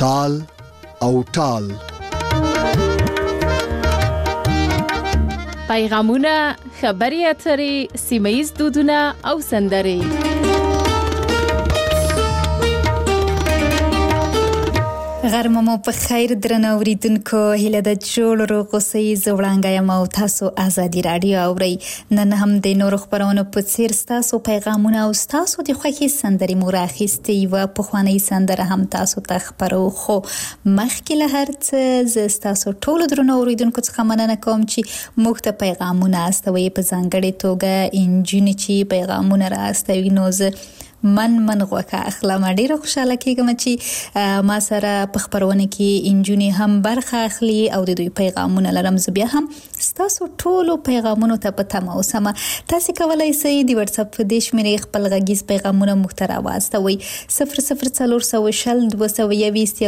تال او ټال. پیغامونه، خبري اترې، سیمه‌ییز دودونه او سندرې. غرمه مو په خیر درنه اوریدونکو، هیله د جوړ روغ اوسئ. زه وړانګه یم او تاسو ازادي راډیو اورئ. نن هم د نورو خبرونو په څیر ستاسو پیغامونه او ستاسو د خوښې سندرې مو راخیستې. یوه پخوانۍ سندره هم تاسو ته خپرو، خو مخکې له هر څه زه ستاسو ټولو درنو اوریدونکو څخه مننه کوم چې موږ ته پیغامونه استوئ. په ځانګړې توګه انجونې چې پیغامونه را استوي، نو زه من غوکه اخلم. ډیره خوشاله کېږم چې ما سره په خبرونه کې انجونې هم برخه اخلي او د دوی پیغامونه لرم. زه بیا هم ستاسو ټولو پیغامونو ته په تمه اوسم. تاسو کولای شئ د واتس اپ د شمیرې خپل غږیز پیغامونه موږ ته راواستوئ. 00420 221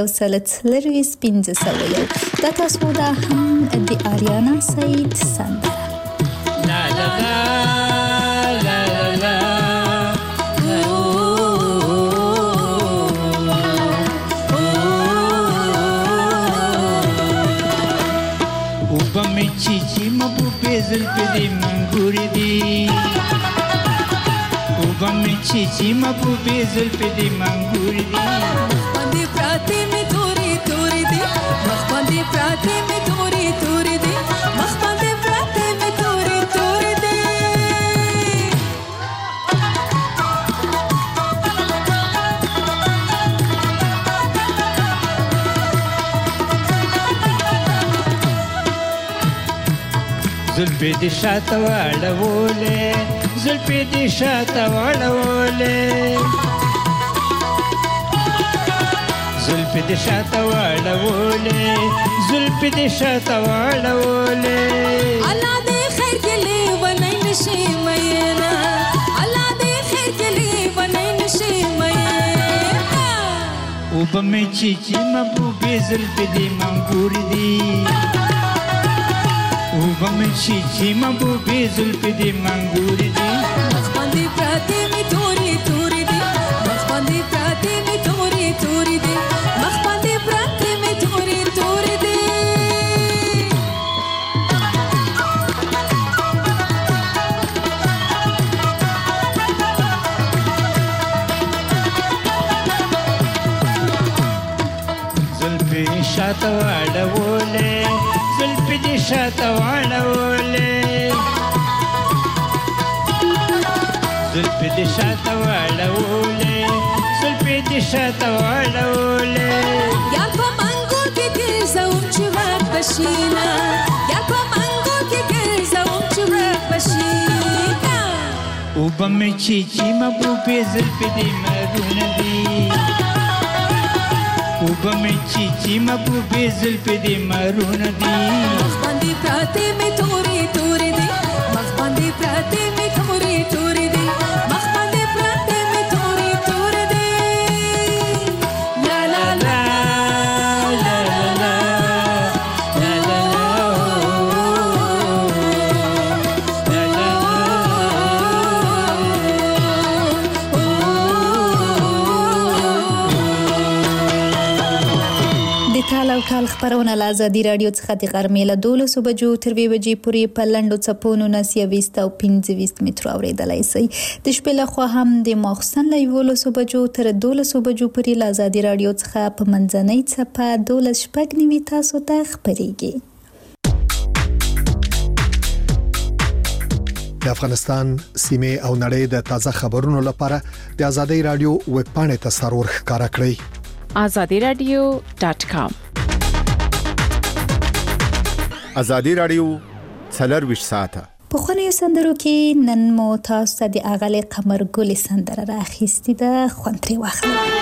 1501. دا تاسو دا هم د آریانا سعید سندره. لا لا لا چیچی مبو پیزل پدی منگوری دی، اوبا می چیچی مبو پیزل پدی منگوری دی. مخبندی پراتی می توری توری دی، مخبندی پراتی می توری توری دی، مخبندی پراتی می توری توری دی. زلفی دی شاته واړولې، زلفی دی شاته واړولې، زلفی دی شاته واړولې، زلفی دی شاته واړولې. الله دې خیر کړي ونای نشي مینا، الله دې خیر کړي ونای نشي مینا. اوبه می چیچی محبوبې زلفی دی منګورې دي، اوبه می چیچی محبوبې زلفی دی منګورې دي. مخبندی پراتی می توری توری دی، مخبندی پراتی می توری توری دی، مخبندی پراتی می توری توری دی. زلفی شاته واړولې، زلفی دی شاته واړولې، زلفی دی شاته واړولې، زلفی دی شاته واړولې. یا په منګو کې ګرځوم چې ورک بشینا، یا په منګو کې ګرځوم چې ورک بشینا. اوبه می چیچی محبوبې زلفی دی مرونه دي، اوبه می چیچی محبوبې زلفی دی مرونه دي. مخبندی پراتی می توری توری دی، مخبندی پراتی می توری توری دی، مخبندی پراتی می توری توری دی. لا لا لا لا لا لا لا د تال او ټال خبرونه له ازادي راډیو څخه د غرمې له 12 بجو تر 2 بجې پورې په لنډو څپونو 29 او 25 مترو اورېدلای شئ. د شپې لخوا هم د ماخوستن له 11 بجو تر 12 بجو پورې له ازادي راډیو څخه په منځنۍ څپه 12:09 تاسو ته خبرېږي. د افغانستان سیمه او نړۍ د تازه خبرونو لپاره د ازادي راډیو ویب پاڼې ته سرور ښکارا کړئ. azadiradio.com. ازادي راډیو 24 ساعته. په خونې سندرو کې نن مو تاسو ته د اغلې قمر ګل سندره راخیستې ده، خوند ترې واخلئ.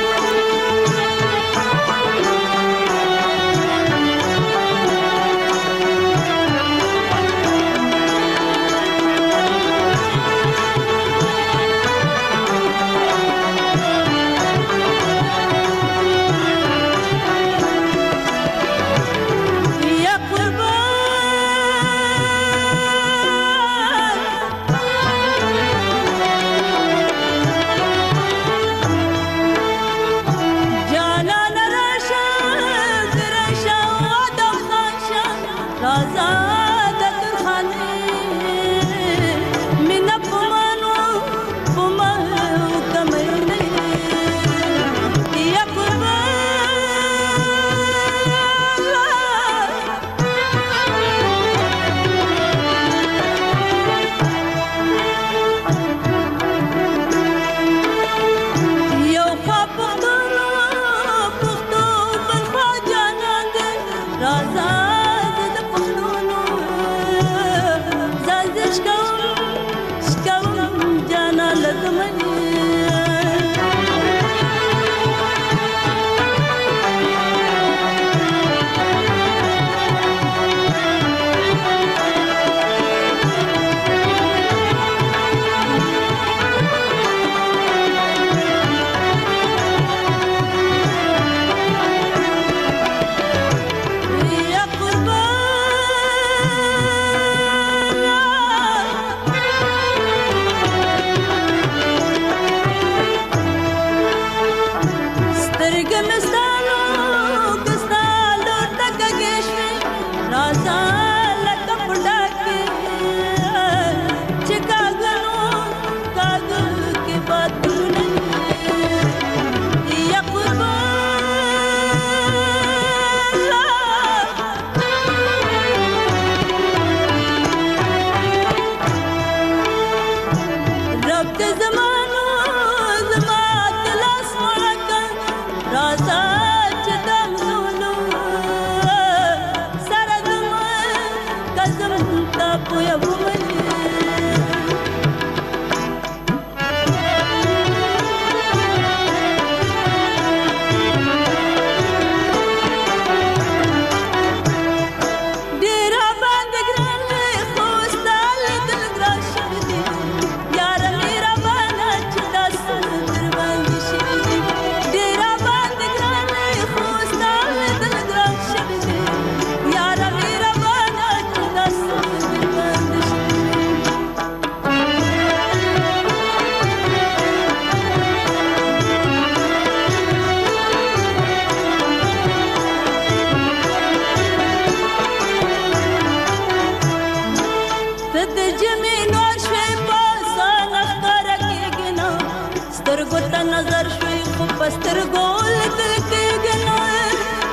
Ja نظر شوي خو پستر ګول دل کې ګنوي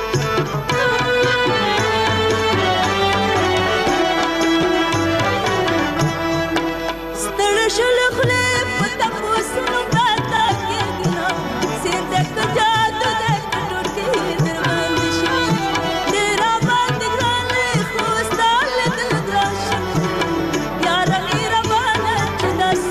ستړ شل خله پتا پوسنو پتا کې ګنا سیر دک جادو دک ټوټي دروازه شي تیرا باد ګرانه خو ستال دل ګراش یار میرا باندې داس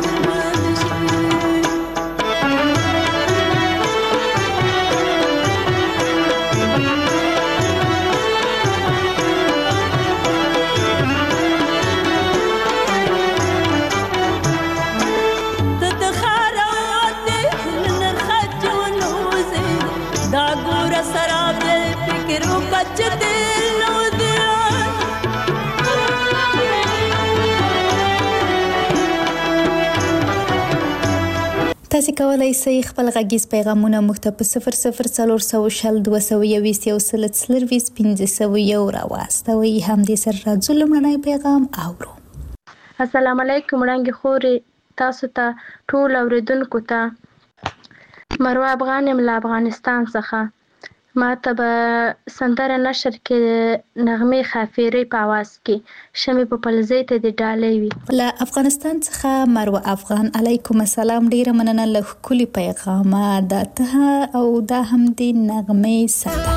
تاسو کولای شئ خپل غږیز پیغامونه موږ ته په 00400221501 راواستوي. همدې سره راځو لمړنی پیغام اورو. السلام علیکم وړاندې خوري تاسو ته ټول اوریدونکو ته مروه افغان یم له افغانستان څخه. ما ته به سندره نشر کې نغمې خافيري په आवाज کې شمې په پلزې ته د ډالۍ وي. له افغانستان څخه مروه افغان علیکم السلام. ډیره مننه له کلی پیغام دا ته او دا هم د نغمې سره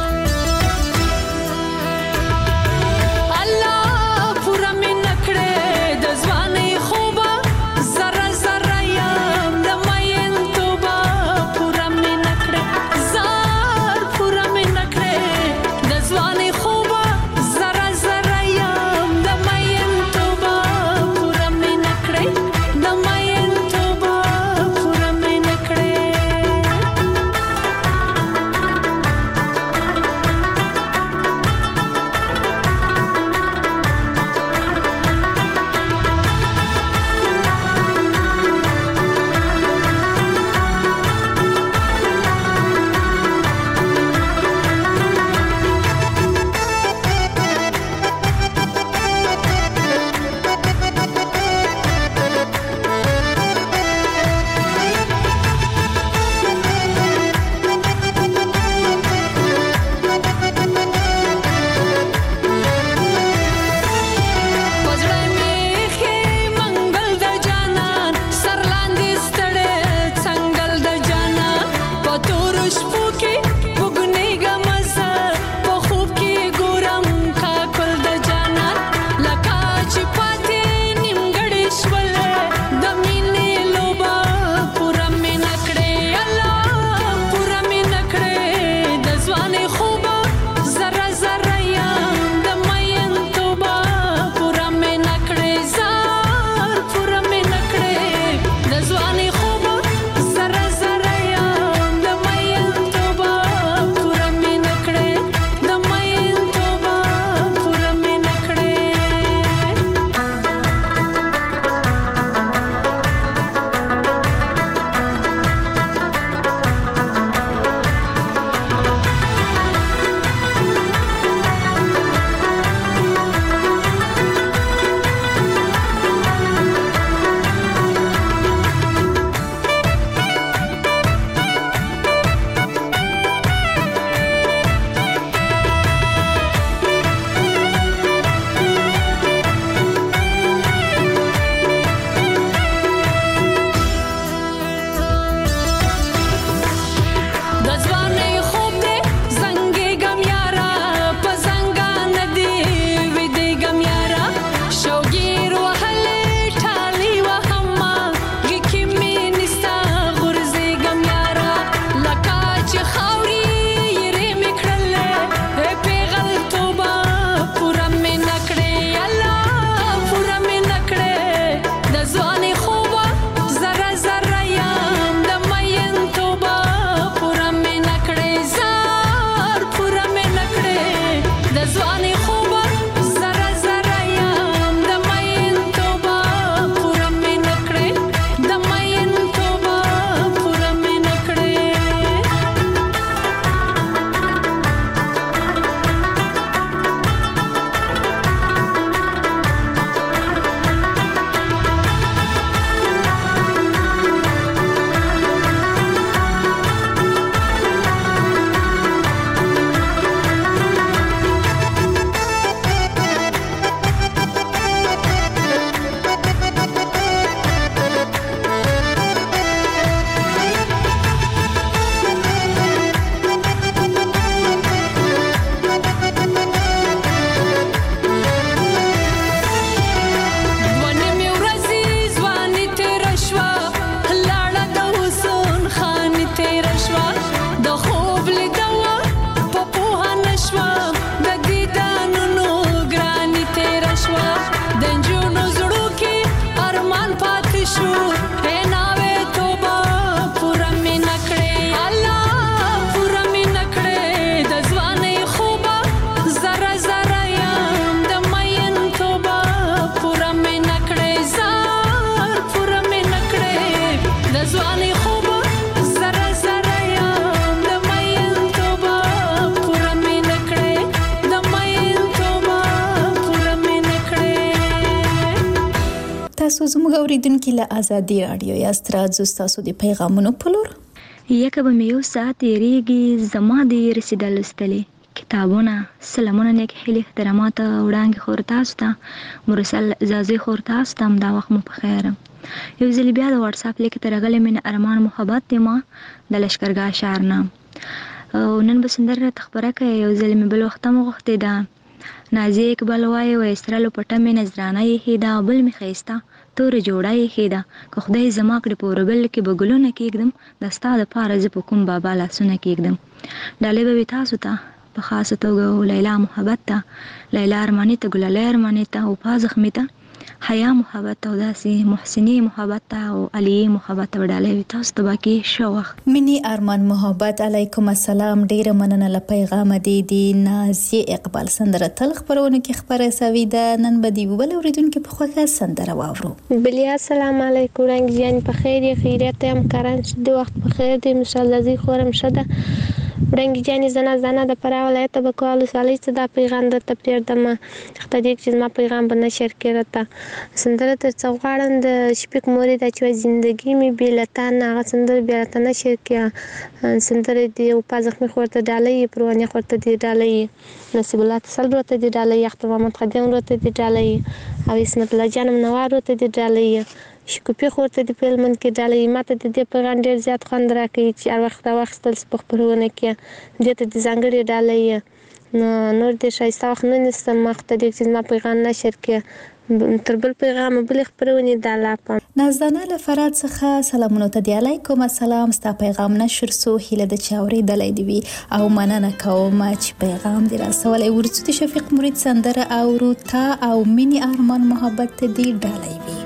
اوریدونکو له آزادي رادیو یاست راځو تاسو د پیغامونو په لور. یکه به مې یو ساعت یریږي زما د رسیدل استلې کتابونه سلامونه نیک هیلې احترامات وړاندې خور تاسو ته مرسل زازي خور تاسو ته دا وخت مو په خیر. یو ځل بیا د واتس اپ لیک ترغلې من ارمان محبت ما د لشکرګاه شهر نه او نن به سندره تخبره کوي. یو ځل مې بل وخت مو غوښتي دا نازي اقبال وای و استرالو پټه مې نظرانه یې هیدا بل مې خيستا تور جوړه یې هیدا که خدای زما کړ پوربل کې بګلونه کېږم د ستاده پاره ز په کوم بابا لاسونه کېږم. ډالې به تاسو ته په خاصه توګه لیلا محبت ته لیلا ارمانی ته ګلالي ارمانی ته او پازخ می ته حیا محبت او داسي محسنی محبت ته او علي محبت وډالې تاسو ته باقي شوخ منی ارمان محبت علیکم السلام. ډیره مننه له پیغام دی نازي اقبال سندره تل خبرونه کې خبره سوي ده. نن به دی وبل اوریدونکو په خوخه سندره واورو. بلیا السلام علیکم رنگ جان په خیر خیریت هم کاران د وخت په خیر دی مشالله خورم شده رنگ جان زنه د پر ولایت به کول سالي صدا پیغام د تپیر دمه خدای دې چې ما پیغام بنه شیر کړه سندره تر څوغړن د شپک موري د چوي ژوندۍ می بیلتان هغه سندره بیلتان شیر کړه سندره دې او پازخ می خورته ډالې پرونه خورته دې ډالې نصیب الله تسل ورته دې ډالې اختر محمد خدیم ورته دې ډالې او اسمت الله جانم نوار ورته دې ډالې شکوپی خورته د فلمن کې ډالې ماته د دې پیغام ډیر زیات خوند راکړي چې هر وخت تل خبرونه کې دې ته د ځانګړي ډالې نور د شایسته وخت نه نستم مخته دې چې ما پیغام نشر کې تر بل پیغام بل خبرونه دالاپم نازدانه له فرات څخه سلامونه ته دی علیکم السلام. ستا پیغام نشر سو هله د چاوري دلې دی او مننه کوم چې پیغام دی راسولې ورڅ د شفیق مرید سندره او روتا او منی ارمان محبت ته دی ډالې وی.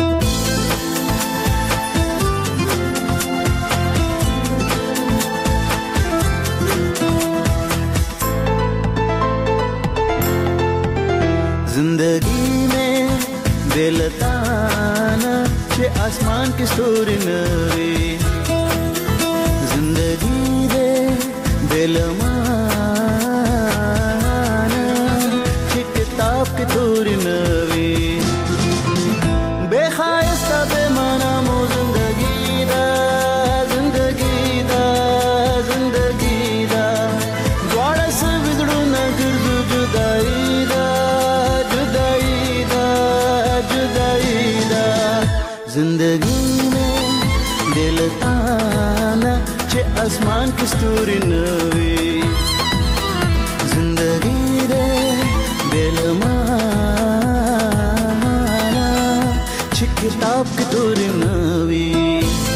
जिंदगी में बेलताना चे आसमान की स्टोरी नवी जिंदगी दे बेलमाना चे किताब की थोड़ी नवी बेखायस्ता बेमाना मो जिंदगी दा द्वारा से बिगड़ू न गिरजू जुदाई दा जिंदगी में दिल ताना चे आसमान की स्टोरी नवी जिंदगी दे दिल माना चे किताब की थोड़ी नवी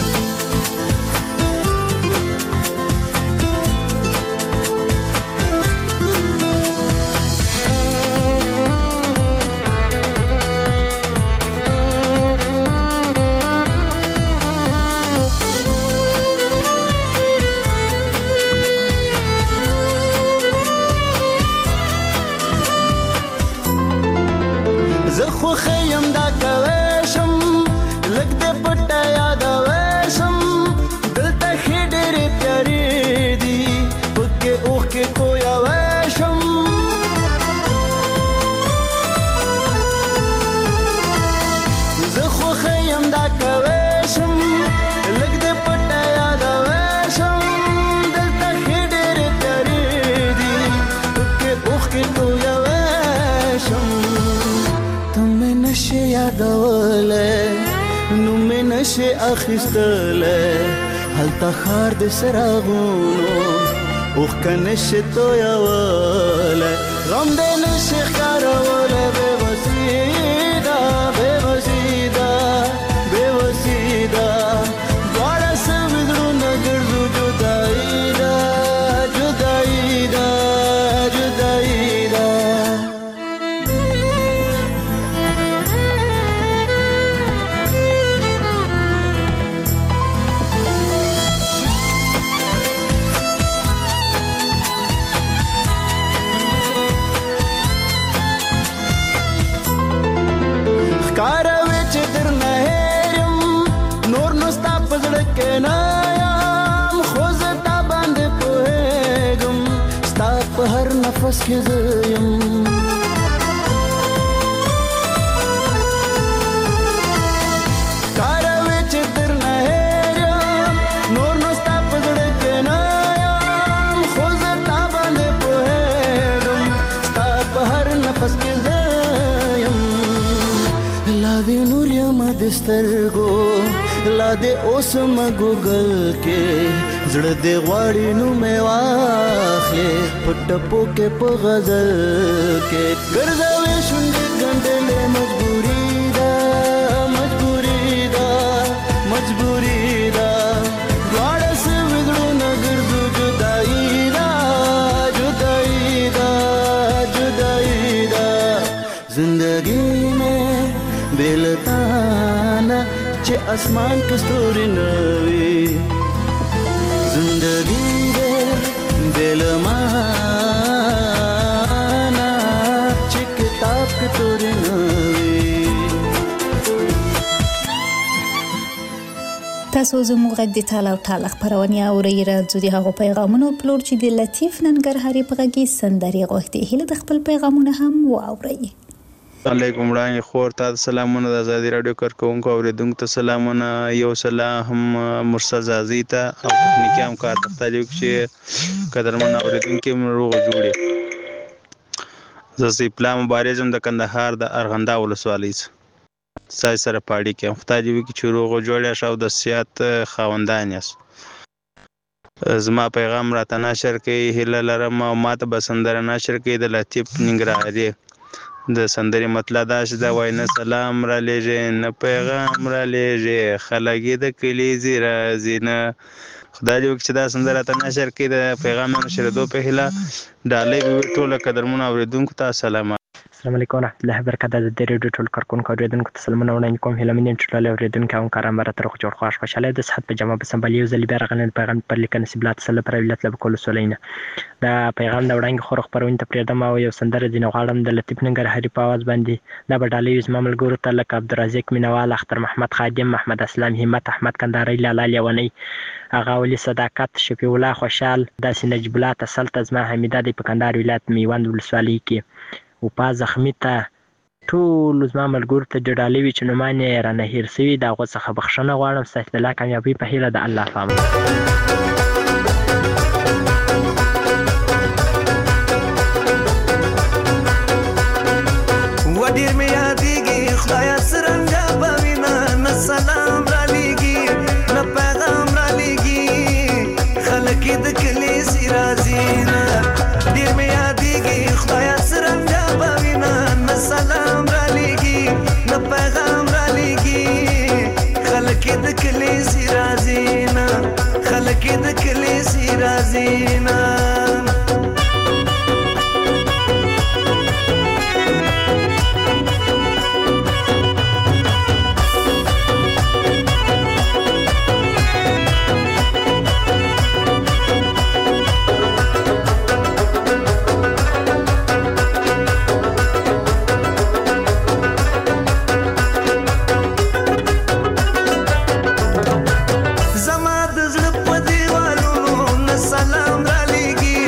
خیم دا کوشم لګ دې پټه یاد وشم دلته خېډېر پیارې دي پکې اوخ کې کویا وشم زه خو خیم دا کوشم لګ دې پټه یاد وشم دلته خېډېر پیارې دي پکې اوخ کې کویا وشم نشه یادوله نو مې نشه اخیستله هلته خار د سراغونو اوخ کنشه تویوله غم دې نشه ښکاروله بې وسیده دواړه سه زړونه ګرځو جدایي ده نفس کې زیم سترګو لا دې اوس مګوګل کې زړه دې غواړي نو مې واخلې پټپو کې په غزل کې ګرځاوې شونډې ګنډلې مجبوري ده دواړه سوي زړونه ګرځو جدایي ده زندگی میں بیلتانا چې اسمان کې ستوري نه وي زندگی دې بیلمانا چې کتاب کې ستوري نه وي. تاسو زموږ غږ د ټال او ټال خبرونه اورئ راځو د هغو پیغامونو پلور چې د لطیف ننګرهاري په غږی سندري غوښتي هله د خپل پیغامونه هم واورئ. علیکم وړاندې خور ته سلامونه د آزادي رادیو کارکونکو اوریدونکو ته سلامونه یو سلام مرسل زازي ته او تخنیکی همکار ته تعلق چې قدرمن اوریدونکو روغ جوړي زه پلا مبارزم د کندهار د ارغنده ولسوالۍ سای سره پاړی کې خدای دې وکړي چې روغ جوړه شاو د سیات خاوندان یاست. زما پیغام راته نشر کوي هله لرم او ماته بسندره نشر کوي د لطیف ننګرهاري د سندري مطلب دا چې دا وای نه سلام را لېږي نه پیغام را لېږي خلک د کلی زیرا زینه خدای دې وکړي چې دا سندره ته نشر کوي د پیغام نشریدو په هله ډالۍ به ټول قدرمن اوریدونکو ته سلام. السلام علیکم ورحمۃ اللہ وبرکاتہ د ریډیو ټول کارکونکو اوریدونکو ته سلامونه وړاندې کوم هله منین ټول اوریدونکو هم کارم برته روغ جوړ خوشاله د صحت په جمع په سمبالیو زلی بیرغن پیغام پر لیکنه سبلات سره پر ولایت له کول سولینه دا پیغام د وړاندې خور خبرونه ته پریدم او یو سندره دین غواړم د لطیف ننګرهاري په आवाज باندې دا بډالې زما ملګرو ته لکه عبدالرزاق مینوال اختر محمد خادم محمد اسلام همت احمد کندهاری لاله لیونی اغا ولی صداقت شفیع الله خوشحال داسې نجیب الله تسلط زما حمیده د پکندار ولایت میوند ولسوالۍ کې او په زخمی ته ټول زما ملګرو ته ډډالې وي چې نومان یې رانه هیر سوي د هغو څخه بخښنه غواړم ستاسو د لا کامیابۍ په هیله د الله په امان. و ډېر مې یادېږي خدایه څرنګه به وینه نه سلام رالیږي نه پیغام رالیږي خلک یې د کلي سي راځي نه ډېر مې یادېږي خدایه څرنګه به وینه نه سلام رالیږي نه پیغام رالیږي خلک یې د کلي سي راځي نه خلک یې د کلي سي راځي نه زما د زړه په دیوالونو نه سلام رالیږي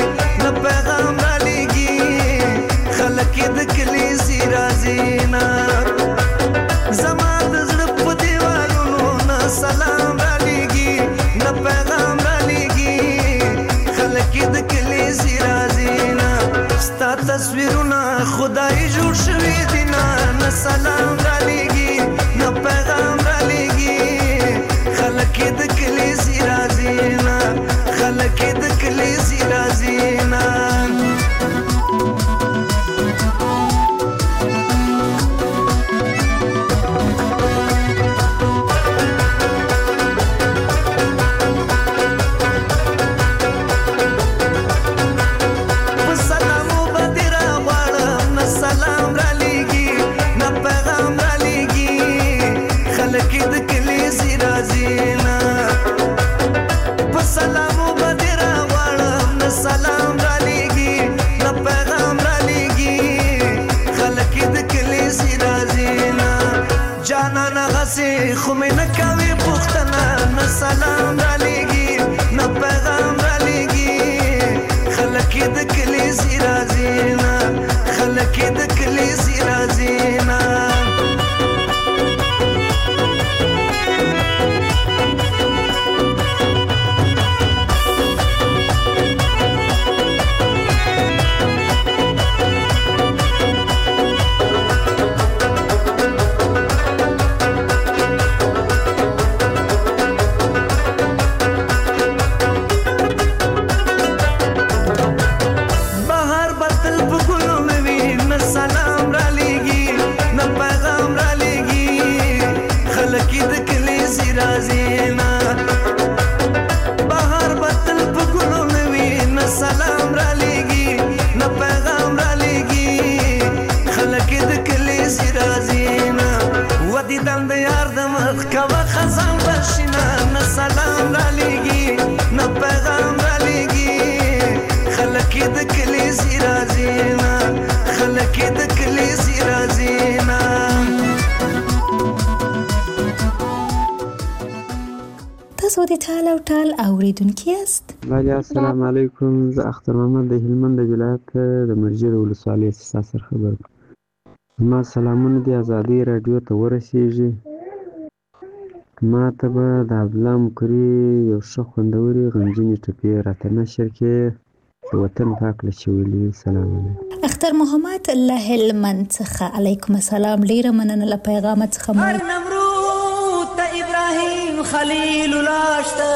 د ټال او ټال اوریدونکي یاست. بله السلام علیکم. زه اختر محمد د هلمند ولایت د مرجې ولسوالۍ ستا سره خبر کوم. ما سلامونه د ازادۍ راډیو ته ورسیږي. ما ته به د عبدالله مکري یو ښه خوندورې غمجنې ټپې راته نشر کړې د وطن پاک له چې ویلي. سلام علیکم. اختر محمد له هلمند څخه علیکم السلام. ډیره مننه له پیغام څخه. هر نمرود ته ابراهیم خلیل لاشته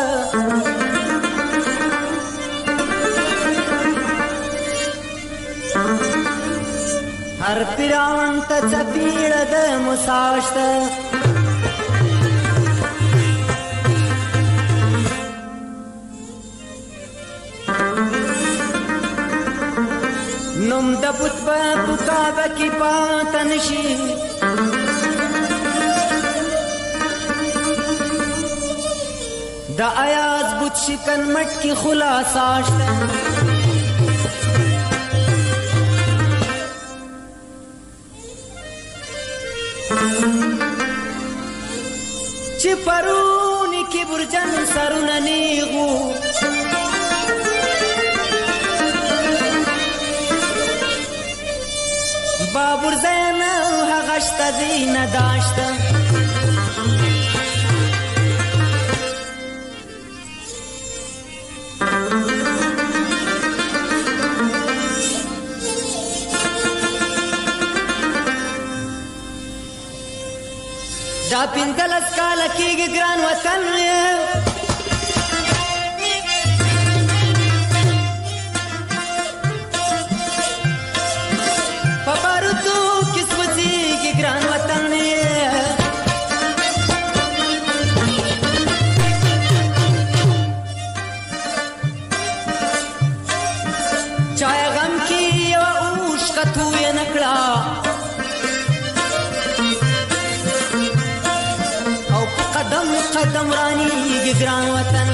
هر فرعون ته څپېړه د موسی شته نوم د بت په کعبه کې پاته نشي د ایاز بت شکن مټ کې خلاصه شته چې پرونی کې برجن سرونه نیغو بابور زین هغه شته دینه داشته دا پنځلس کاله کېږي ګران وطن په بارودو کې سوځېږي ګران وطن چای غم کې یوه اوښکه تویه نه کړه قدم قدم رانیږي ګران وطن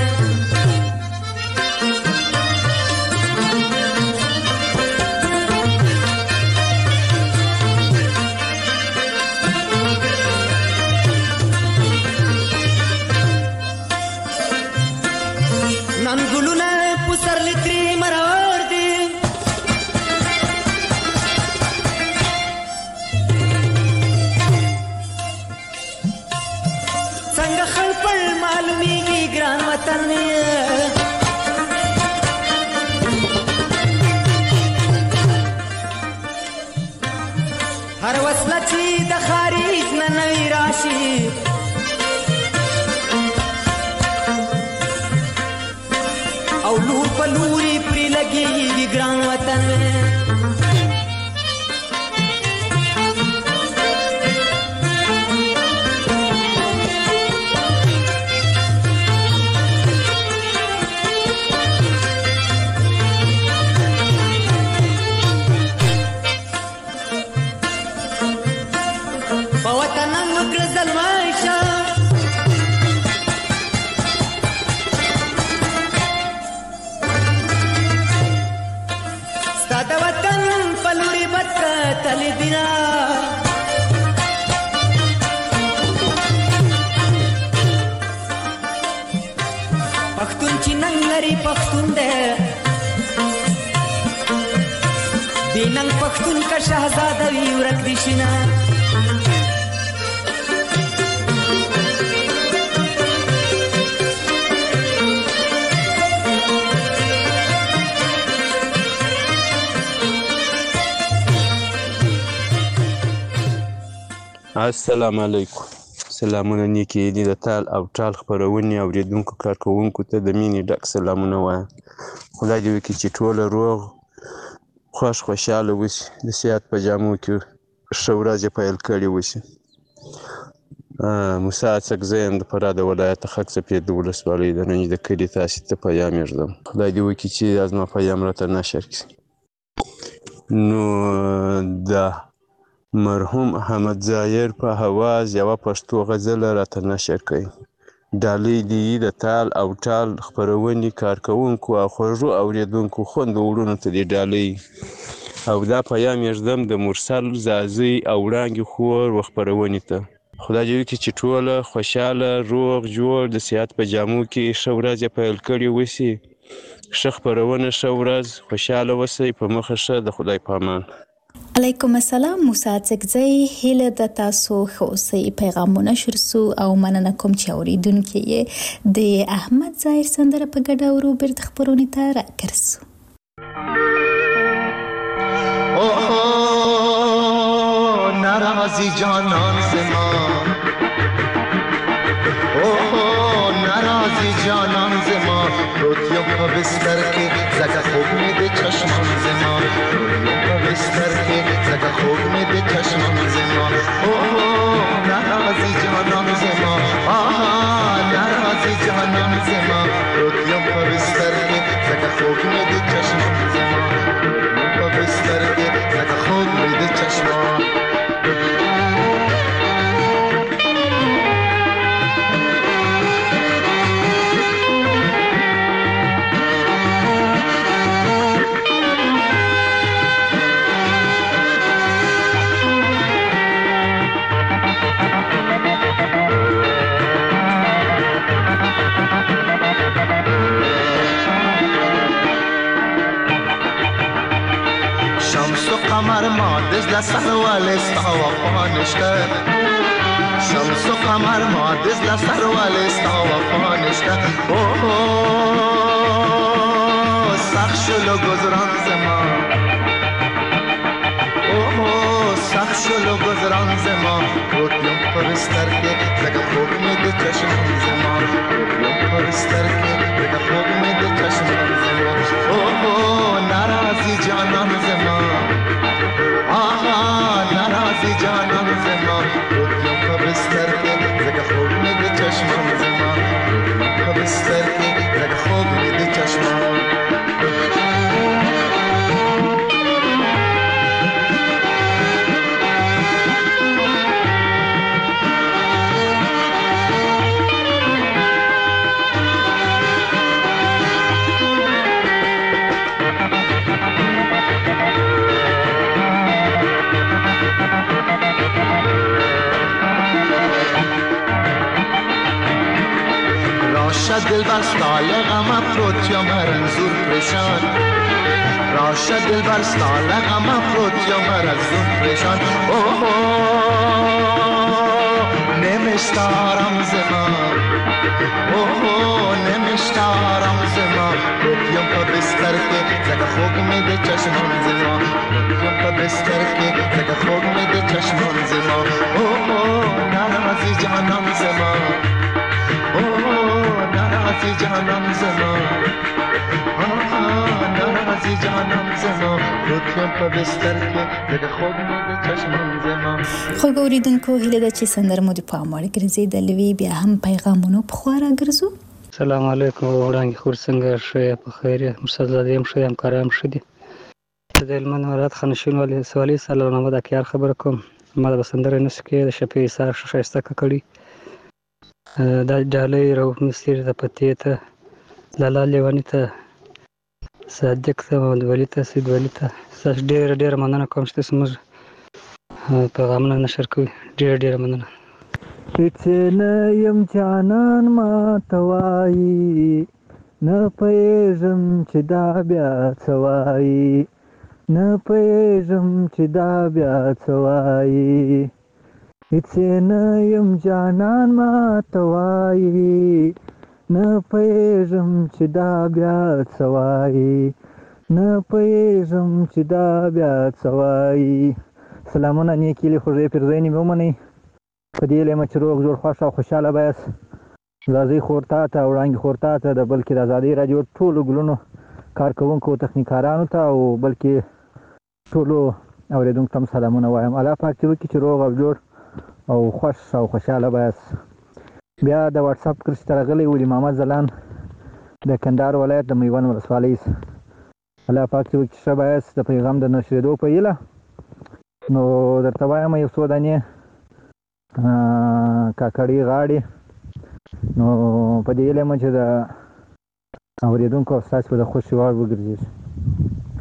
نن ګلونه پسرلي ترې مرور دي څنګه خلپړ معلومیږي ګران وطن هر وسله چې د خارج نه نوی راشي او لور په لوري پرې لګېږي ګران وطن پښتون چې ننګ لري پښتون دی بې ننګ پښتون که شهزاده وي ورک دي شینه السلام علیکم. سلامونه نیکې دي د تال او ټال خپرونې اورېدونکو کارکوونکو ته د مینې ډک سلامونه وایم. خدای دې وکړي چې ټوله روغ خوښ خوشحاله اوسي د صحت په جامو کې ښه ورځ یې پیل کړې اوسي. موسی اڅکزی یم د فراه د ولایت خاک څپې د ولسوالۍ د ننګ د کلي تاسې ته پیام ږدم. خدای دې وکړي چې دا زما پیام راته نشر کړي. نو دا مرحوم احمد ظاهر په حواز یوه پښتو غزله راته نشر کوي. ډالۍ دې د تال او ټال خپرونې کارکوونکو او خوږو اورېدونکو خوندو وړونو ته دې ډالۍ او دا پیام یې ږدم د مرسل زازۍ او وړانګې خور و خپرونې ته. خدای دې وکړي چې ټوله خوشحاله روغ جوړ د صحت په جامو کې ښه ورځ یې پیل کړې وسي، ښه خپرونه، ښه ورځ، خوشحاله اوسئ، په مخه ښه، د خدای په امان. علیکم السلام موسی څکزی، هیله د تاسو ښه اوسئ. پیغامونه شروع سو او مننه کوم چې اوریدونکي یې د احمد ظاهر سندره په ګډه ورو بیرته خپرونې ته راکرسو. ناراضی جانان زما، ناراضی جانان زما، روتیم په بستر کې زکه خوب می د چشمان زما، روتیم په بستر کې زکه خوب می د چشمان زما، ناراضی جانان زما، ناراضی جانان زما، روتیم په بستر کې زکه خوب می د چشمان زما، روتیم په بستر کې زکه خوب می د چشمان. قمر ما دز لسر والستا وفا نشته، شمس و قمر ما دز لسر والستا وفا نشته، سخت شلو گذران زما، سخت شلو گذران زما، روتیم پر بستر کې زکه خوب می د چشمان زما، روتیم پر بستر کې زکه خوب می د چشمان زما، ناراضی جانان زما، ناراضی جانان زما، روتیم په بستر کې زکه خوب می د چشمان زما، روتیم په بستر کې زکه خوب می د چشمان. دل بر ستال غم افروت یا مرزور پریشان، راشه دل بر ستال غم افروت یا مرزور پریشان، نمیشتارم زما، نمیشتارم زما، روتیم په بستر کې زکه خوب می د چشمان زما، روتیم په بستر کې زکه خوب می د چشمان زما، ناراضی جانان زما، ناراضی جانان زما، ناراضی جانان زما، روتیم په بستر کې زکه خوب می د چشمان زما. خو اوریدونکو هیله ده چې سندره مو د پام وړ ګرځېدلې وي. بیا هم پیغامونو په خوا راګرځو. السلام علیکم وړانګې خور څنګه ښه په خیر یې؟ مرسل زاده یم ښه یم کارام ښه دي. د هلمند ولایت خانشین ولسوالۍ سالار محمد اکیار خبره کوم. ما د سندره نشو کې د شفیع ایثار ښایسته ککړي دا ډالۍ رؤف مصیر د پتې ته لالا لیواني ته صادق ته محمد ولي ته سید ولي ته ستاسو ډېره مننه کوم چې تاسو موږ پیغامونه نشر کوئ. ډېره مننه. هیڅ نه یم جانان ما ته وایي، نه پوهېږم چې دا بیا څه وایي، نه پوهېږم چې دا بیا څه وایي، هیڅ نه یم جانان ما ته وایي، نه پوهېږم چې دا بیا څه وایي، نه پوهېږم چې دا بیا څه وایي. سلامونه نیکې هیلې خوږې پیرزوینې مې ومنئ. په دې هیله یم چې روغ جوړ خوښ او خوشحاله به یاست. زازۍ خور تا ته وړانګې خور تا ته د بلکې د ازادۍ راډیو ټولو ګلونو کارکوونکو تخنیکارانو ته او بلکې ټولو اورېدونکو ته هم سلامونه وایم. الله پاک دې وکړي چې روغ او جوړ او خوښ او خوشحاله به یاست. بیا د واټساپ کرښې ته راغلی ولي محمد ځلان د کندهار ولایت د میوند ولسوالۍ. الله پاک دې وکړي ښه به یاست. د پیغام د نشرېدو په هیله نو درته وایم یو څو دانې کاکړي غاړې نو په دې هیله یم چې د اورېدونکو او ستاسو په د خوښې وړ وګرځېږي.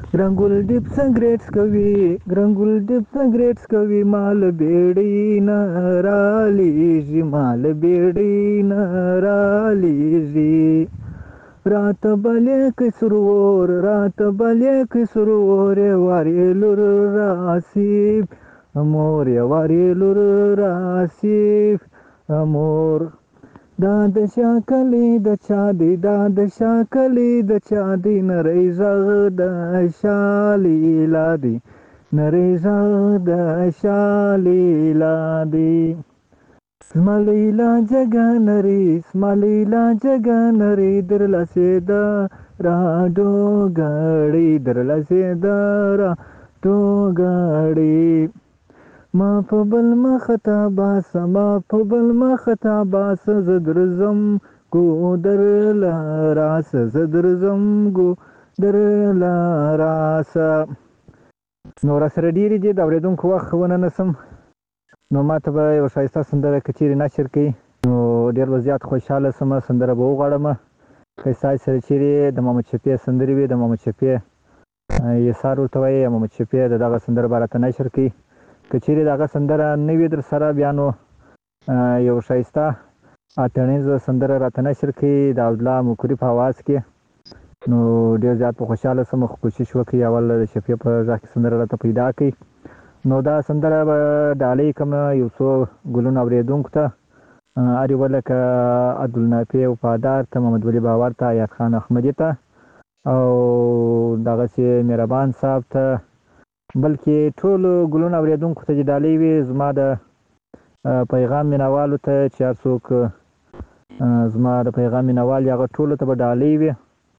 ګرنګول ډیپ سګریټس کوي ګرنګول ډیپ سګریټس کوي مال بیړی نه رالیږي مال بیړی نه رالیږي رات بلې کې سرور رات بلې کې سرور وارې لور راسیب امور وارې لور راسیب امور دا د شاکلی د چا دی دا د شاکلی د چا دی نری زغ د شالیلا دی نری زغ د شالیلا دی سمالیلا جگا نری سمالیلا جگا نری در لسیدا را ډوګړی در لسیدا را ډوګړی ما په بل مخته باس ما په بل مخته باس زدرزم کو در لاراس زدرزم کو در لاراس نو را سره ډیرې دي د اورېدونکو وخت ونه نسم نو ماته به یو ښایسته سندره که چیرې نشر کوي نو ډېر به زیات خوشحاله سم سندره به وغواړم که ستاسې سره چیرې د محمد شفیع سندرې وي د محمد شفیع یسار ورته وایي محمد شفیع د دغه سندره به راته نشر کوي که چیرې دغه سندره نه وي در سره بیا نو یو ښایسته اتڼیزه سندره راته نشر کوي د عبدالله مکري په اواز کې نو ډېر زیات په خوشحاله سم خو کوشش وکړي اول د شفیع په غږ کې سندره راته پیدا کړي نو دا سندره به ډالۍ کوم یو څو ګلونه اورېدونکو ته هر یوه لکه عبدالنافع وفادار ته محمد ولي باور ته ایاد خان احمدي ته او دغسې مهربان صاحب ته بلکې ټولو ګلونه اورېدونکو ته چې ډالۍ وي زما د پیغام مینوالو ته چې هر څوک زما د پیغام مینوال هغه ټولو ته به ډالۍ وي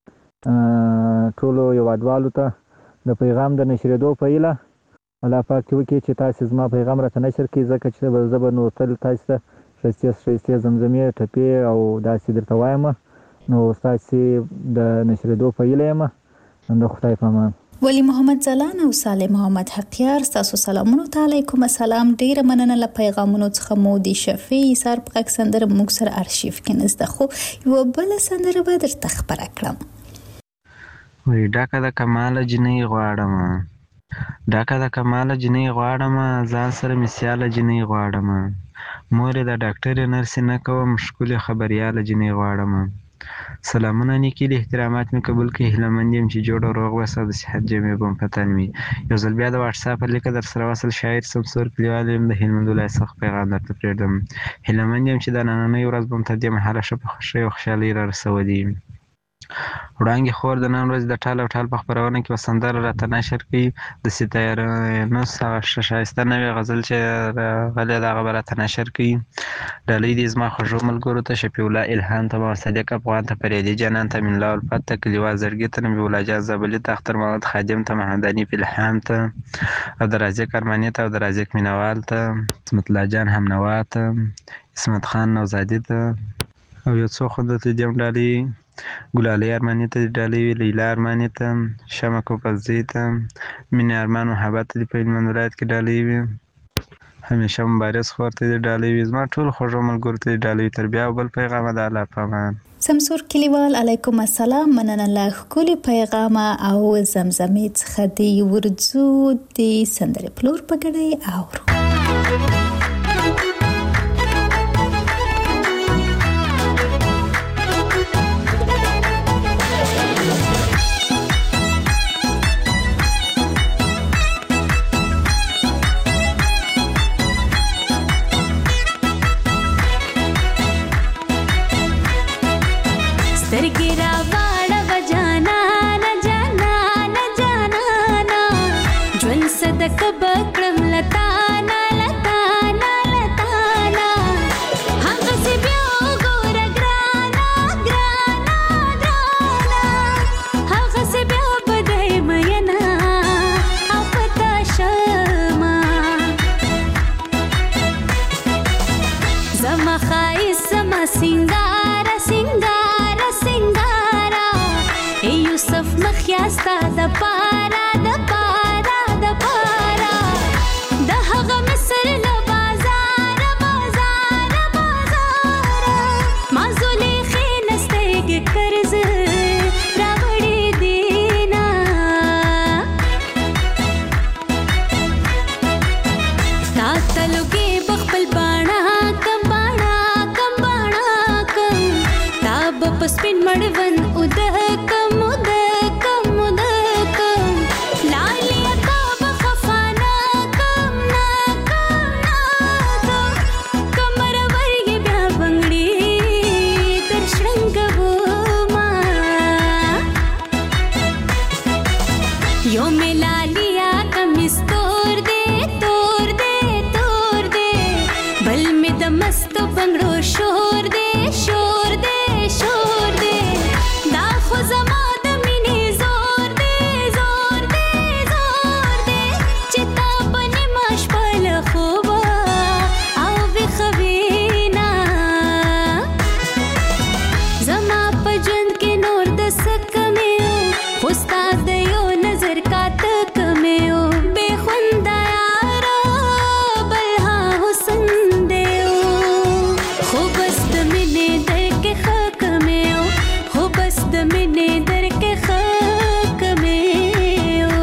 ټولو هېوادوالو ته د پیغام د نشرېدو په هیله الله پاک دې وکړي چې تاسې زما پیغام راته نشر کړي ځکه چې زه به نو تل تاسې ته ښایستې زمزمې ټپې او داسې درته وایم نو ستاسې د نشرېدو په هیله یم د خدای په امان ولی محمد ځلان او صالح محمد حقیار ستاسو سلامونو ته علیکم السلام ډیره مننه له پیغامونو څخه مو د شفیع یسار په غږ سندره موږ سره ارشیف کې نزده خو یوه بله سندره به درته خپره کړم وایي ډاکه د کماله جنۍ غواړم ډاکه د کماله جنۍ غواړم ځان سره مې سیاله جنۍ غواړم مور یې د ډاکټرې نرسې نه کوم ښکلې خبریاله جنۍ غواړم سلامونه نیکي د احترامات مې قبول کړي هیله مند یم چې جوړ او روغ اوسه او د صحت جامې به مو په تن وي یو ځل بیا د واټساپ په لیکه در سره وصل شاعر سمسور کلیوال یم د هلمند ولایت څخه پیغام درته پرېږدم هیله مند یم چې دا نننۍ ورځ به مو تر دې مهاله ښه په خوښۍ او خوشحالۍ را رسولي وړانګې خور د نن ورځې د ټال او ټال په خپرونه کې به سندره راته نشر کوي د ستایرنوس هغه ښایسته نوې غزل چې راغلی ده هغه به راته نشر کوي ډالۍ دې زما خوږو ملګرو ته شفیع الله الهام ته محمد صدیق افغان ته فریدي جانان ته امین الله الفت ته کلیوال زرګي ته نبي الله جان زابلي ته اختر محمد خادم ته محمد حنیف الهام ته او د رازق ارماني ته او د رازق مینوال ته عصمت الله جان همنوا ته اسمت خان نوزادي ته او یو څو خو دلته دې هم ډالۍ ګلالۍ ارماني ته دې ډالۍ وي لیلا ارماني ته شمع کوپلزۍ ته مینې ارمان محبت ته دې په هلمند ولایت کې ډالۍ وي همیشه مبارز خور ته دې ډالۍ وي زما ټولو خوږو ملګرو ته دې ډالۍ وي تر بیا او بل پیغامه د الله په امان سمسور کلیوال علیکم السلام مننه له ښکلي پیغامه او زمزمې څخه دې ورځو د سندرې پلور په ګډۍ اورو मड़वन उदकम उदकम उदकम लालिया काब खफाना कम ना कमरवर ये ब्या बंगड़ी दर्शंगवो मा यो में लालिया कमिस तोड़ दे बल में दमस्तो बंगड़ो शोर दे दाखो जमाद मिने जोर दे चिता बने माशपल खूबा आओ बिखवीना जमा पजंद के नूर दसक में हो उस्ताद यो नजर का तक में हो बेखुंदा यारा बल्हा हुस्न दे हो बस्त मिने दर के खक में हो बस्त मिने दर के खक में हो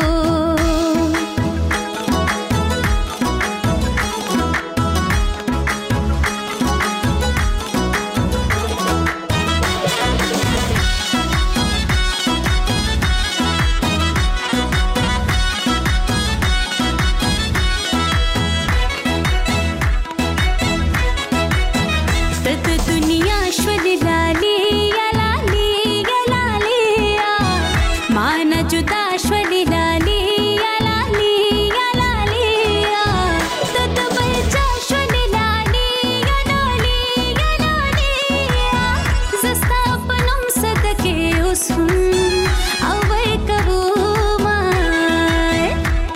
तत दुनिया श्वल लाली या लाली या लालिया माना जुदा श्वल लाली या लाली या लालिया तत बलचा श्वल लाली या लाली या लालिया जस्ता पनुम सदके उसम अवै कबू माय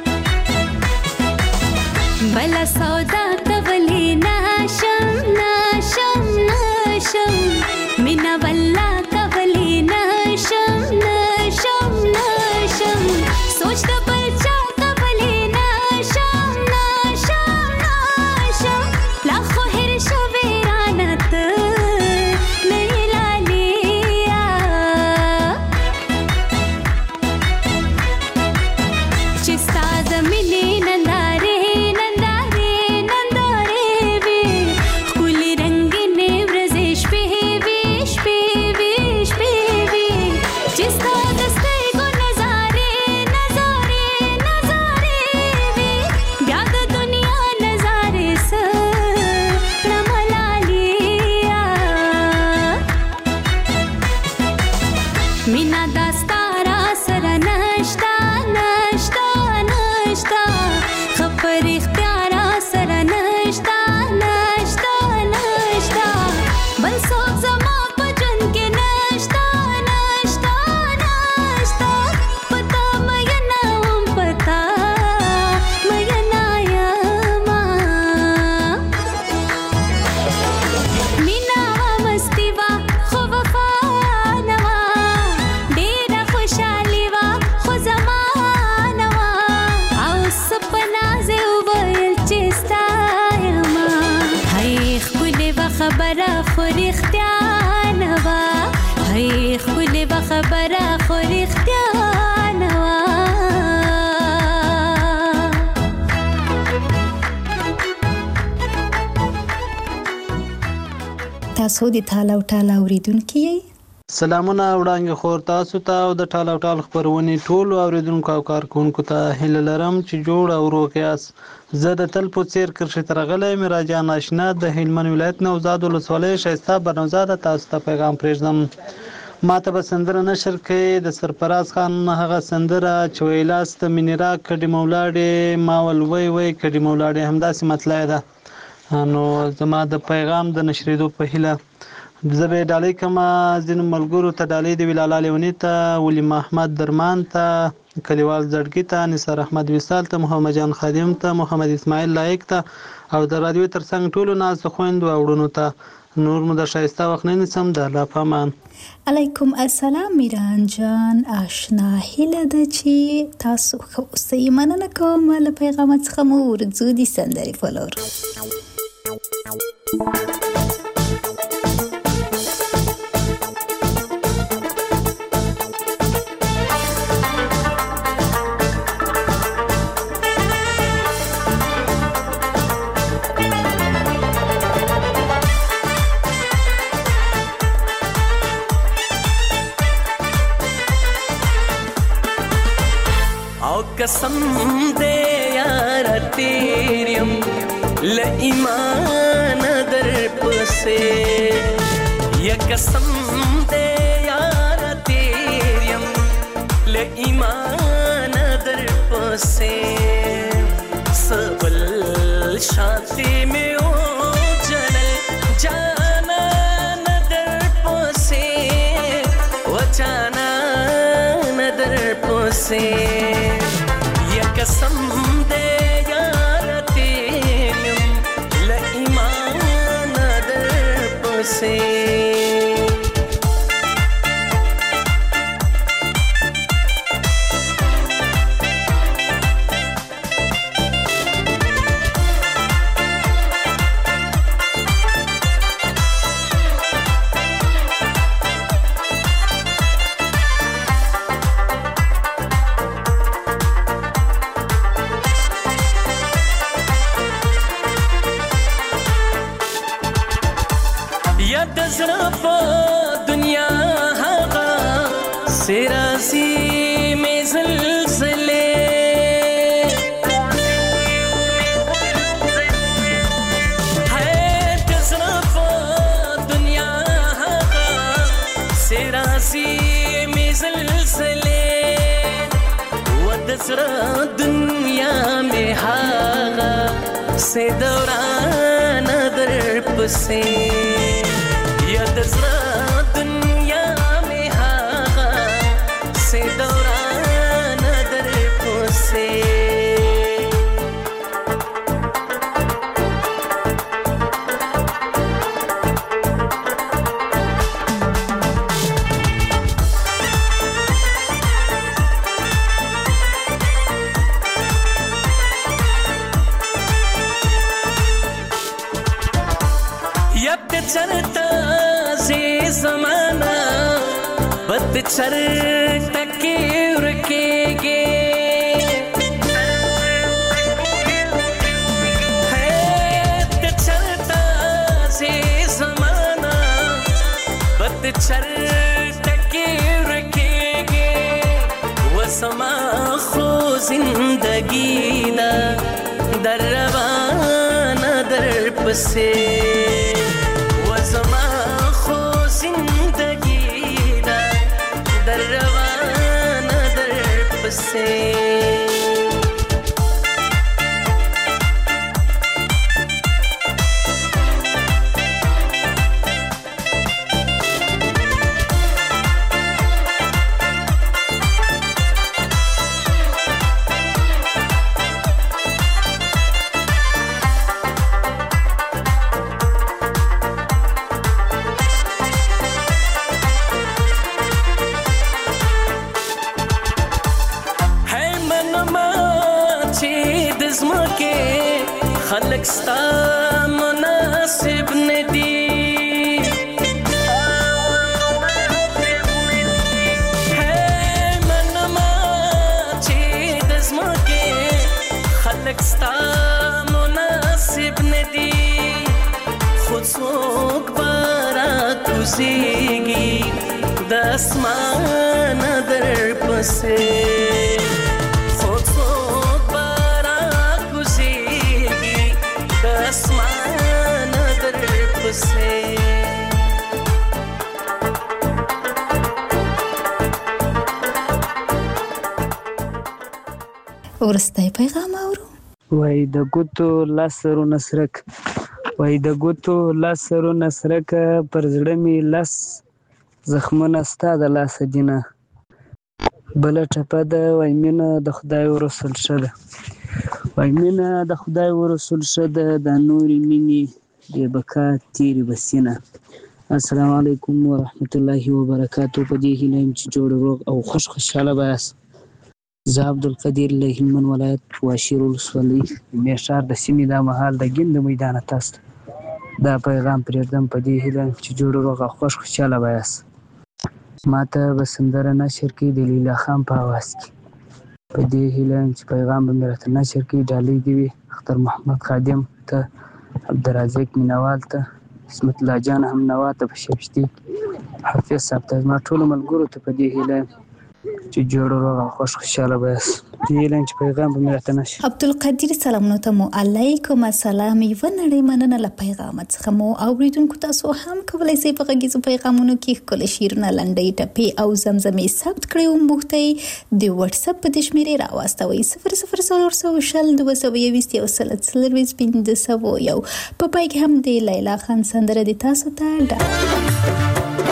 भला सौदा कवली नाशम मिना वल्ला कवली नाशम सोच द बलचा कवली नाशम लाखो हिरश वीरानत नहीं लालिया चिस्ताद मिले नंदारे वे कुली रंगिने व्रजेश पे वेश पे जिसका दस्ते को नजारे वे ब्याद दुनिया नजारे स रमलालिया मीना दास्तारा सर नश्ता खबर इख्तियारा सर नश्ता बल सोच जमा पजन के नश्ता पता मयना पता मयना यमा मीना मस्तीवा खुवफानवा डेरा खुशालीवा खुजमानवा आओ सपना जे उबल चेस्तायमा हाय खुले व खबरा खुर इख्तियानवा हाय खुले व खबरा खुर इख्तियानवा تاسو د ټاله اوریدونکي یئ سلامونه وړاندې خور تاسو ته او د ټاله خبرونې ټولو اوریدونکو او کارکونکو ته هیله لرم چې جوړ او روغ یاست. زه د تل په څیر کرښې ته راغلی مراجعان آشنا د هلمند ولایت نوزاد ولسوالۍ ښایسته بنوزاده تاسو ته پیغام پرېږدم. ما ته به سندره نشر کوي د سرفراز خان هغه سندره چې ویلاست مینې را کډې مولاړې ما ول وی کډې مولاړې همداسې مطلع ده. نو زما د پیغام د نشریدو په هیله زه به ډالۍ کوم ځینو ملګرو ته ډالۍ د ولاله لیوني ته ولی محمد درمان ته کلیوال زړګي ته نثار احمد وصال ته محمد جان خادم ته محمد اسماعیل لایق ته او د رادیو ترڅنګ ټولو ناز خويندو او وړونو ته نور مو د شایسته وخت نه نسم د الله پامان. علیکم السلام میران جان آشنا هیله ده چې تاسو خو اوسئ. مننه کوم له پیغام څخه مو ورځو دي سندري فلور. او قسم دې یار تیریم ل ایمان در پسې یا قسم دې یار تیریم ل ایمان در پسې سبل شانتی میں او جنل جانا ندر پسے و جانا ندر پسے یا قسم دے یار تیم لایمان ندر پسے سرازی میں زلزلے ہے تصرف دنیا کا سرازی میں زلزلے و دسرا دنیا میں ہاگا سے دوران در پسے یا دسرا دوران در پسے یب چلتا زی زمانہ بد چر ٹکے رکے گے ہے چلتا سے زمانہ بد چر ٹکے رکے گے وہ سما خو زندگی نا در روان در پسے وہ سما خو زندگی در روان در پسے خلق ستا مناسب ندی ہے منما چی دزما کے خلق ستا مناسب ندی خود سوک بارا کزیگی دسمان در پسے آسمان در پسے ورستی پیغام اورو وای د ګوتو لاسرو نسرک وای د ګوتو لاسرو نسرک پر زړه می لاس زخمونه ستا د لاس دینه بل ټپه ده وای مینه د خدای ورسول شده وای مینه د خدای ورسول شده د نورې مینې بې بقا تیرې بسینه. السلام علیکم ورحمت الله وبرکاتو. په دې هیله یم چې جوړ روغ او خوشحاله به یاست. زه عبدالقدیر له هلمند ولایت واشیر ولسوالۍ میشار د سیمې دا مهال د ګند میدانه تاسو دا پیغام پرېږدم په دې هیله چې جوړ روغ او خوشحاله به یاست. ما ته به سندره نشر کړي د لیلا خان په اواز کې. په دې هیله چې پیغام به مې راته نشر کړي. ډالۍ دې وي اختر محمد خادم ته، عبدالرزاق مینوال ته، اسمت الله جان هم نوا ته په شپشتي، حافظ صاحب ته، زما ټولو ملګرو ته په دې هیله چې جوړ او خوشاله بس دیلن چې پیغام به ملت نشي. عبدالقدیر سلامونه ته مو علیکم السلام یو نړۍ مننه له پیغام څخه مو اوریدونکو تاسو هم کولای شئ په غږیزو پیغامونو کې خپل شیرونه لنډۍ ټپې او زمزمې ثبت کړئ او موږ ته د واتس اپ په شمیرې راواستوئ 00402021 په پای کې هم د لیلا خان سندره د تاسو ته ډا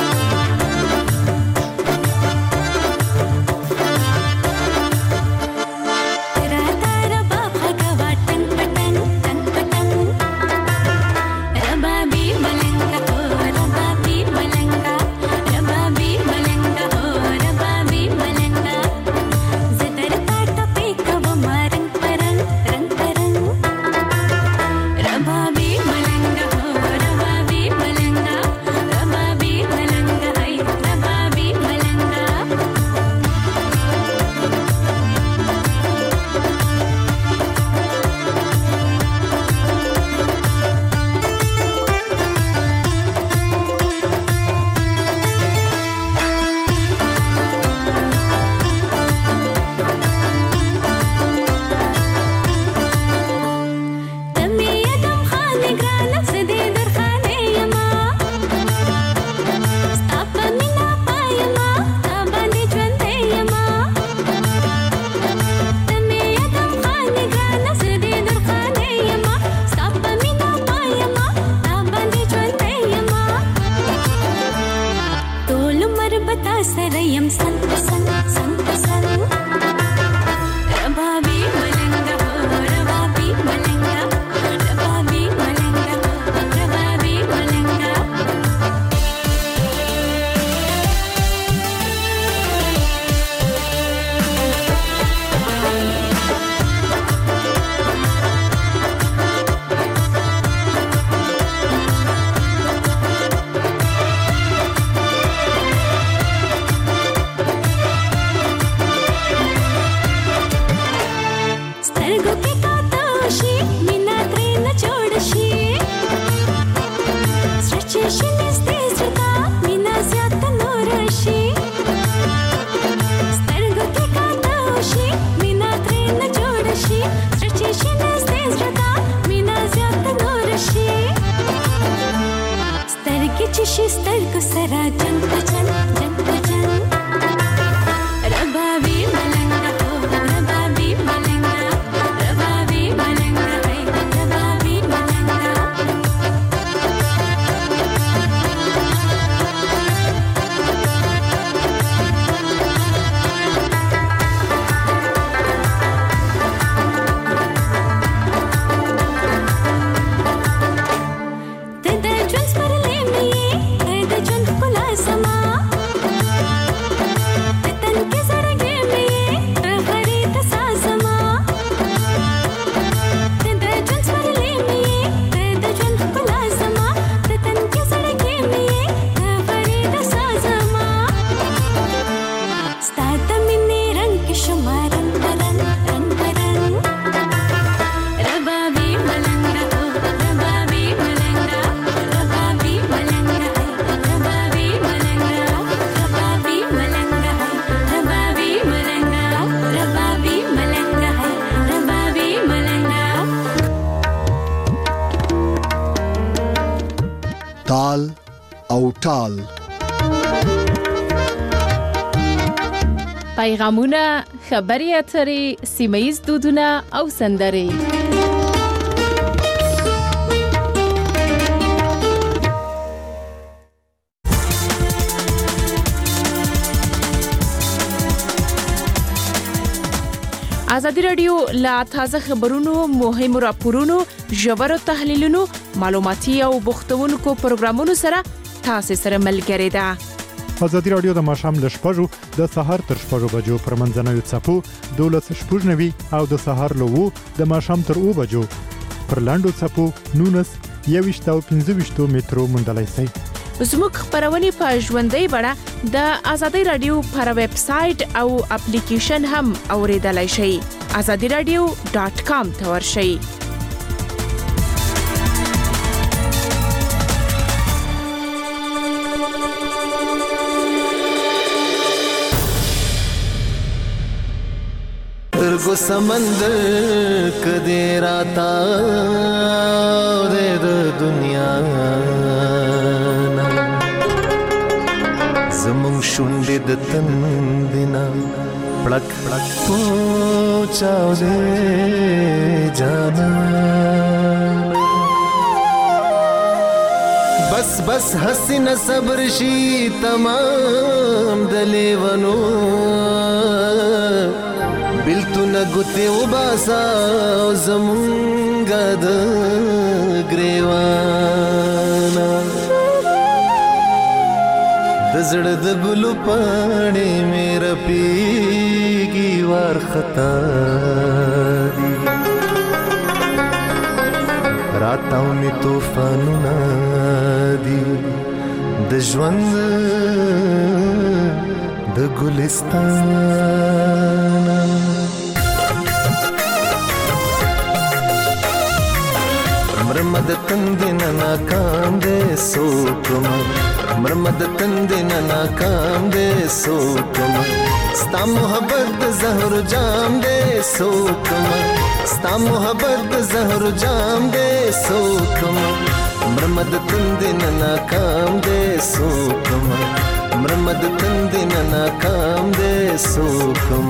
تال او ټال پیغامونه، خبري اترې، سیمه‌ییز دودونه او سندرې. ازادي رادیو لا تازه خبرونو، مهمو راپورونو، ژورو تحلیلونو، معلوماتي او بوختونکو پروګرامونو سره تاسو سره ملګری ده. ازادي رادیو د ماښام ل 6:00 د سهار تر 6:00 بجو پر منځنوي څپو 12:90 او د سهار له 2 د ماښام تر 2 بجو پر لاندو څپو 19 او 15 مترو مندلای سي. زموږ خبرونه په ژوندۍ بڼه د ازادي رادیو پر ویب سټ او اپلیکیشن هم اوریدلای شئ. azadiradio.com ته ورشئ. سترګو سمندر کدی راتا د دنیا زمون شونډې د تندنا پړک پوچاو دې جانا بس حسین صبر شي تمام د لیونو بلتونه ګوتې وباسا زمونږه د ګریوانا د زړه د ګلو پاڼې مې رپېږي وارخطا دي راتاو می توفانونه دي د ژوند د ګلستان مرمد تندنا ناکام دے سوکم مرمد تندنا ناکام دے سوکم ستا محبت د زهر جام دے سوکم ستا محبت د زهر جام دے سوکم مرمد تندنا ناکام دے سوکم مرمد تندنا ناکام دے سوکم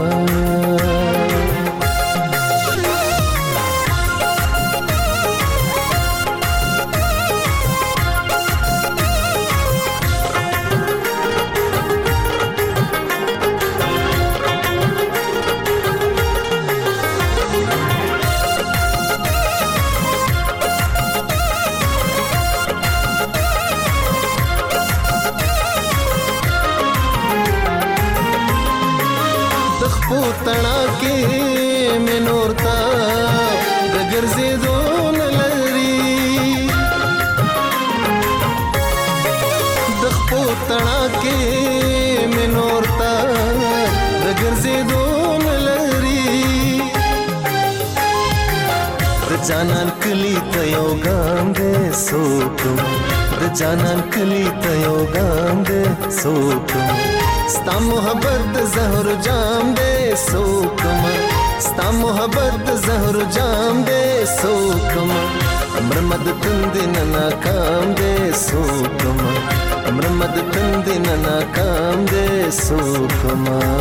تڼا کې مې نور تا د ګرځېدو نه لري د خپو تڼا کې مې نور تا د ګرځېدو نه لري د جانان کلی ته یو ګام دی سوکم د جانان کلی ته یو ګام دی سوکم ستا محبت د زهر جام دے سوکم ستا محبت د زهر جام دے سوکم مرمد تندنا ناکام دے سوکم مرمد تندنا ناکام دے سوکم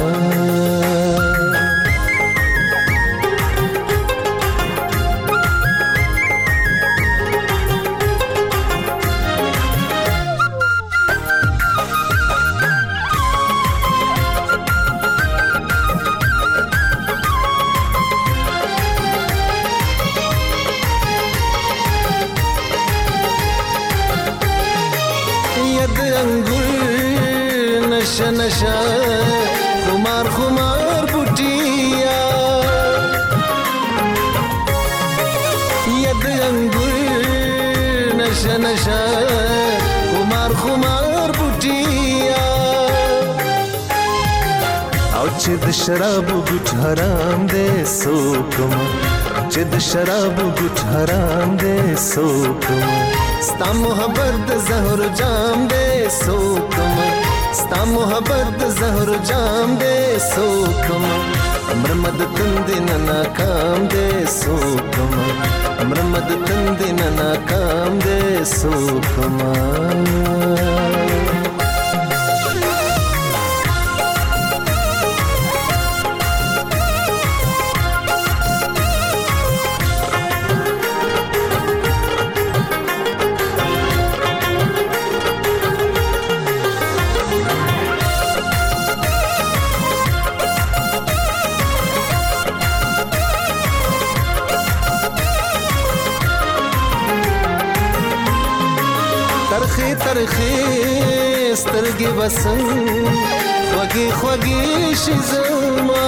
نشا نشا خمار خمار بوټیا ید انګور نشا نشا خمار خمار بوټیا او چې د شراب ګټ حرام دې سوکم چې د شراب ګټ حرام دې سوکم ستا محبت د زهر جام دې سوکم ستا محبت د زهر جام دے سوکم مرمد تندنا ناکام دے سوکم مرمد تندنا ناکام دے سوکم ترخی ترخی سترګې بسن خوږې خوږې شي زما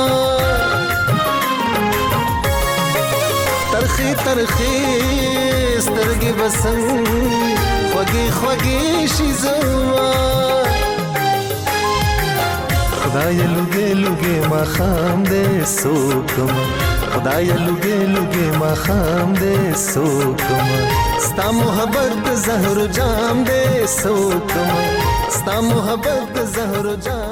ترخی ترخی سترګې بسن خوږې خوږې شي زما خدای لوګې لوګې ما خام دې سوکم خدای لوګې لوګې ما خام دې سوکم ستا محبت د زهر جام دے سوکم ستا محبت د زهر جام